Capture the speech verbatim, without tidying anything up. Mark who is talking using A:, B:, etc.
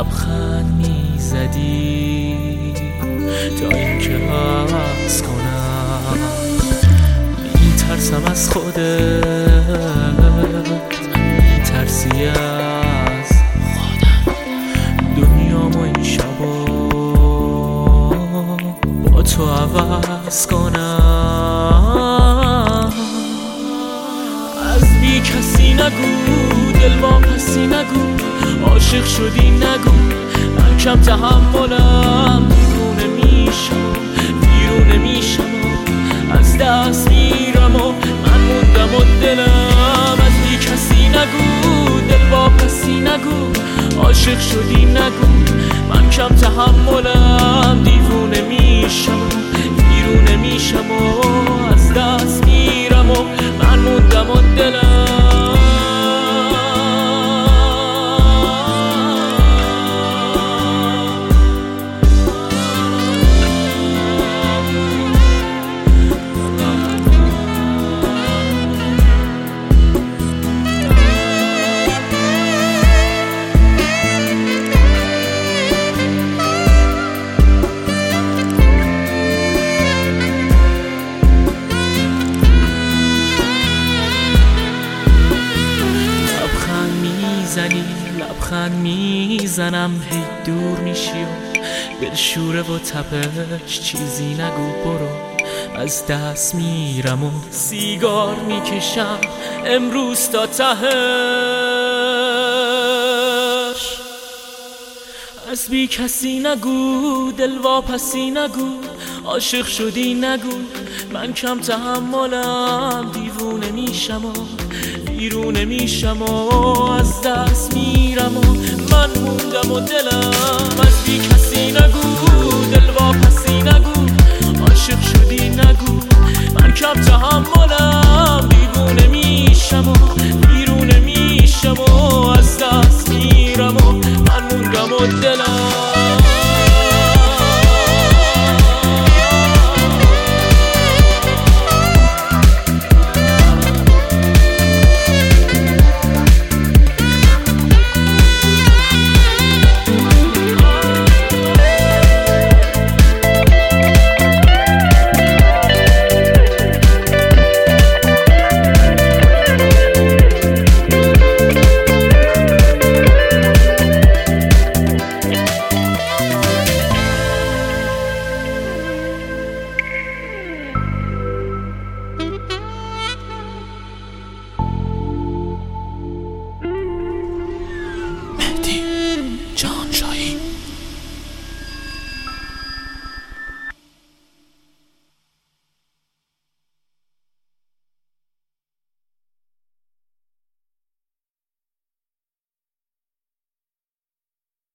A: لبخند میزدی تا اینکه حس کنم میترسم از خودت، میترسی از خودم. دنیامو این شبا با تو عوض کنم. از بی کسی نگو، دل واپسی نگو، عاشق شدی نگو، من کم تحملم. دیوونه میشم دیرونه میشم از دست میرم و من موندم و دلم. از بی کسی نگو، دل واپسی نگو، عاشق شدی نگو، من کم تحملم. دیوونه میشم دیرونه میشم و از دست میرم و من موندم و دلم. لبخند میزنم هی دور میشی و دلشوره و تپش چیزی نگو، برو از دست میرم و سیگار میکشم امروز تا تهش. از بی کسی نگو، دل واپسی نگو، عاشق شدی نگو، من کم تحملم. دیوونه میشم و بیرونه میشم و از دست میرم و من موندم و دلم. از بی کسی نگو، دل واپسی نگو، عاشق شدی نگو، من کم تحملم. دیوونه میشم و بیرونه میشم و از دست میرم و من موندم و دلم.